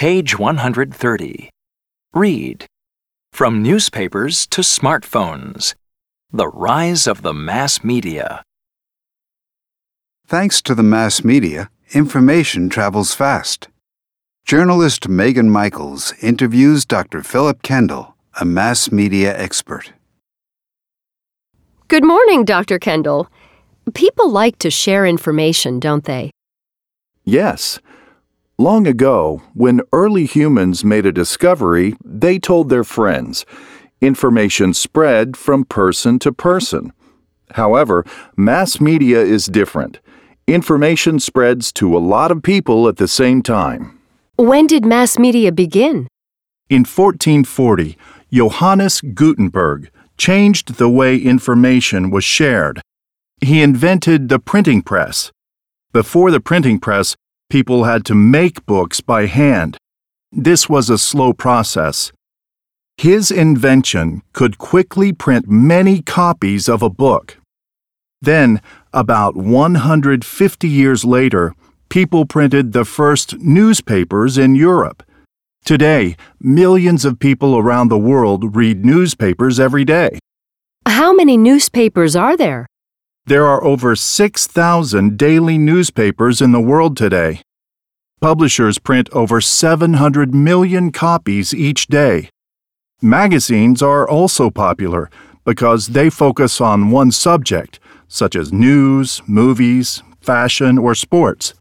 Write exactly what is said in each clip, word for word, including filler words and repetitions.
Page one hundred thirty. Read. From newspapers to smartphones. The rise of the mass media. Thanks to the mass media, information travels fast. Journalist Megan Michaels interviews Doctor Philip Kendall, a mass media expert. Good morning, Doctor Kendall. People like to share information, don't they? Yes. Long ago, when early humans made a discovery, they told their friends. Information spread from person to person. However, mass media is different. Information spreads to a lot of people at the same time. When did mass media begin? In fourteen forty, Johannes Gutenberg changed the way information was shared. He invented the printing press. Before the printing press, people had to make books by hand. This was a slow process. His invention could quickly print many copies of a book. Then, about one hundred fifty years later, people printed the first newspapers in Europe. Today, millions of people around the world read newspapers every day. How many newspapers are there? There are over six thousand daily newspapers in the world today. Publishers print over seven hundred million copies each day. Magazines are also popular because they focus on one subject, such as news, movies, fashion, or sports.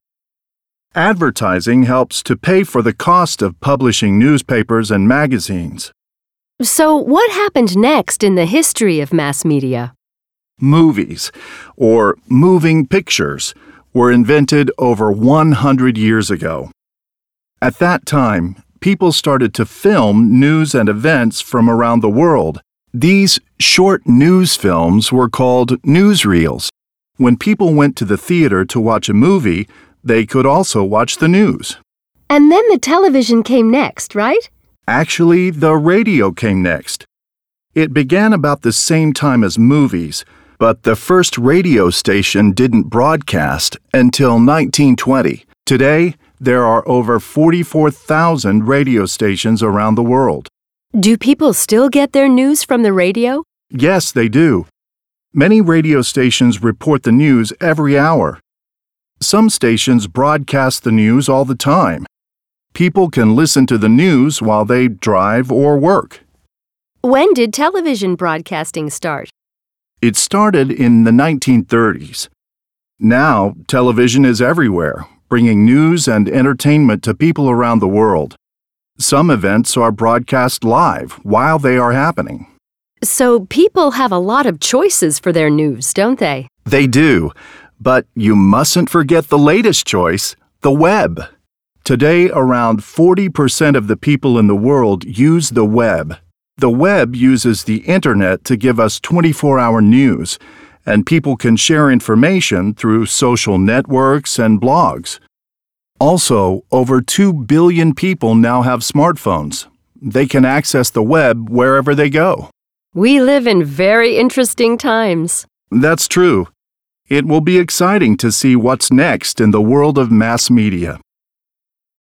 Advertising helps to pay for the cost of publishing newspapers and magazines. So what happened next in the history of mass media? Movies, or moving pictures, were invented over one hundred years ago. At that time, people started to film news and events from around the world. These short news films were called newsreels. When people went to the theater to watch a movie, they could also watch the news. And then the television came next, right? Actually, the radio came next. It began about the same time as movies, but the first radio station didn't broadcast until nineteen twenty. Today, there are over forty-four thousand radio stations around the world. Do people still get their news from the radio? Yes, they do. Many radio stations report the news every hour. Some stations broadcast the news all the time. People can listen to the news while they drive or work. When did television broadcasting start? It started in the nineteen thirties. Now, television is everywhere, bringing news and entertainment to people around the world. Some events are broadcast live while they are happening. So people have a lot of choices for their news, don't they? They do, but you mustn't forget the latest choice, the web. Today, around forty percent of the people in the world use the web. The web uses the internet to give us twenty-four hour news, and people can share information through social networks and blogs. Also, over two billion people now have smartphones. They can access the web wherever they go. We live in very interesting times. That's true. It will be exciting to see what's next in the world of mass media.